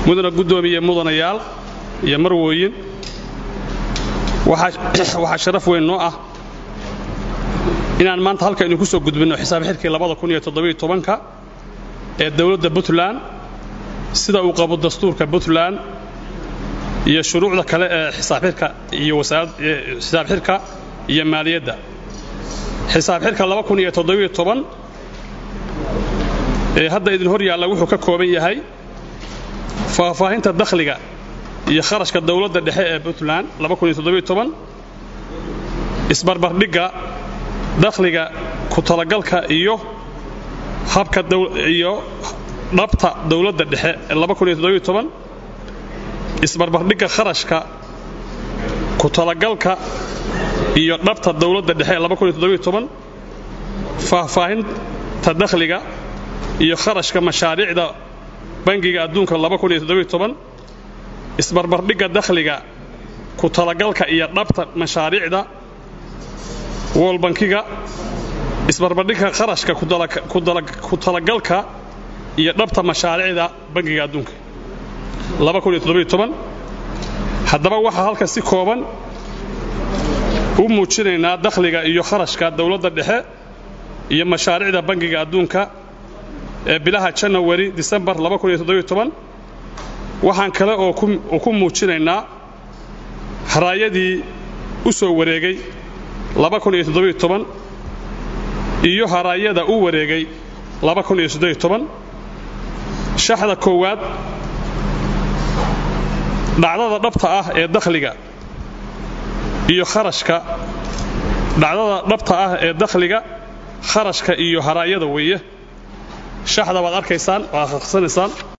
mudana gudoomiye mudanayaal iyo marwooyin waxa sharaf weyn noo ah inaan maanta halka idinku soo gudbino xisaab xirkii 2017 ee dawladda Puntland sida uu qabo dastuurka Puntland iyo shuruucda kale ee xisaab xirka iyo wasaaradda xisaab xirka iyo maaliyadda xisaab xirka 2017 ee hadda idin hor yaalla wuxuu ka kooban yahay faahfaahinta dakhliga iyo kharashka dawladda dhexe ee Puntland 2017 isbarbardhigga dakhliga ku talagalka iyo habka iyo dhabta dawladda dhexe ee 2017 isbarbardhigga kharashka ku talagalka iyo dhabta dawladda dhexe ee 2017 faahfaahinta dakhliga iyo kharashka mashaariicda bangiga adduunka 2017 isbarbardhigga dakhliga ku talagalka iyo dhabta mashaariicda World Bankiga isbarbardhigga kharashka ku talagalka iyo dhabta mashaariicda bangiga adduunka 2017 haddaba waxa halka si kooban u muujinaynaa dakhliga iyo kharashka dawladda dhexe iyo mashaariicda bangiga adduunka ee bilaha January December 2017 waxaan kale oo ku muujinaynaa haraayadii u soo wareegay 2017 iyo haraayada u wareegay 2018 shaxda koowaad dhacdada dhabta ah ee dakhliga iyo kharashka dhacdada dhabta ah ee dakhliga kharashka iyo haraayada weeye shaxda waad arkaysaan waa akhrisaneysaan